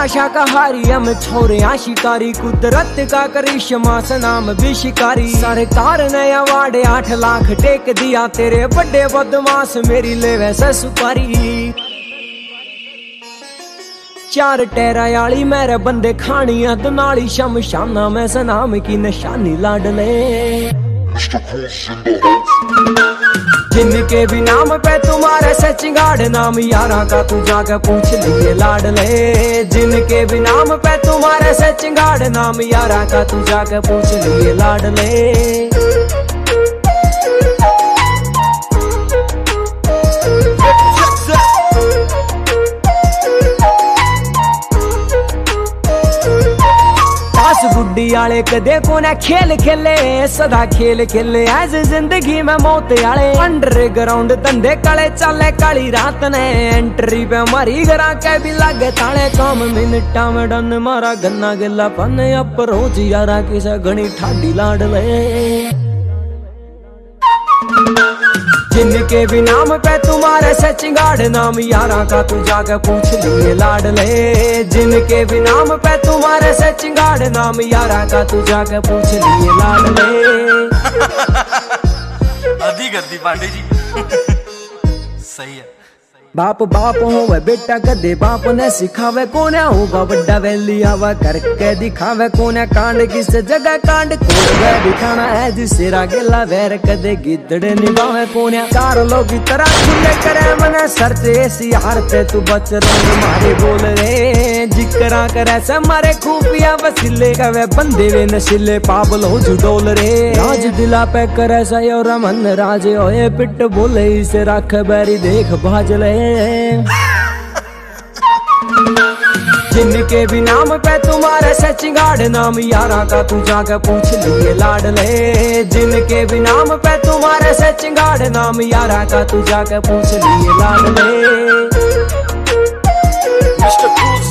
शाकाहारी हम छोरे शिकारी, कुदरत का करिश्मा सनाम भी शिकारी। सरकार ने अवार्ड 8 लाख टेक दिया, तेरे बड़े बदमाश मेरी ले वैसे सुपारी। 4 टेरा याली मेरे बंदे खानी दनाली, शमशाना में सनाम की निशानी लाडले। जिनके भी नाम पे तुम्हारे से चिंगाड़, नाम यारा का तू जाके पूछ लिए लाडले। जिनके भी नाम पे तुम्हारे से चिंगाड़, नाम यारा का तू जाके पूछ लिए लाडले। बुड्ढी आले कदे कोने खेल खेले, सदा खेल खेले ऐज जिंदगी में मौत आले। अंडरग्राउंड धंधे काले चाले काली रात ने, एंट्री पे मारी गरा के भी लागे ताले। काम मिनटा में डन मारा गन्ना गिला पन, अप्रोच यारा किसे घनी ठाडी लाडले। जिनके भी नाम पे तुम्हारे से चिंगाड़, नाम यारा का तू जाके पूछ लिए लाडले। जिनके भी नाम पे तुम्हारे से चिंगाड़, नाम यारा का तू जाके पूछ लिए लाडले। अधी गद्दी पांडे जी सही है। बाप बाप होवे बेटा कदे बाप ने सिखावे, कोने होगा बड़ा वैली आवा करके दिखावे। कोने कांड किस जगह कांड कोने दिखाना है, जिसे रागेला वैर कदे गिद्दड़े निभावे। कोने 4 लोग की तरह खुले करे मने सरते, ऐसी हारते तू बच रंग मारे बोल रे। जिकरा करे से मारे खूफिया वसीले, कवे बंदे वे नशीले पागल हो जुडोल रे। राज दिला पे करे से और मन राज होए, पिट बोले इसे रख बैरी देख भाजले। जिनके भी नाम पे तुम्हारे से चिंगाड़, नाम यारा का तू जाके पूछ लिए लाडले। जिनके भी नाम पे तुम्हारे से चिंगाड़, नाम यारा का तू जाके पूछ लिए लाडले।